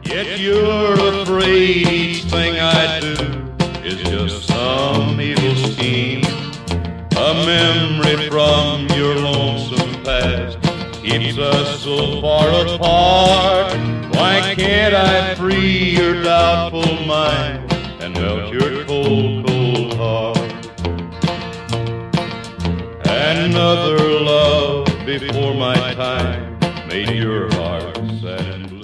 Yet you're afraid each thing I do is just some evil scheme. A memory from your lonesome past keeps us so far apart. Why can't I free your doubtful mind and melt your cold, cold heart? Another love before my time made your heart sad and blue.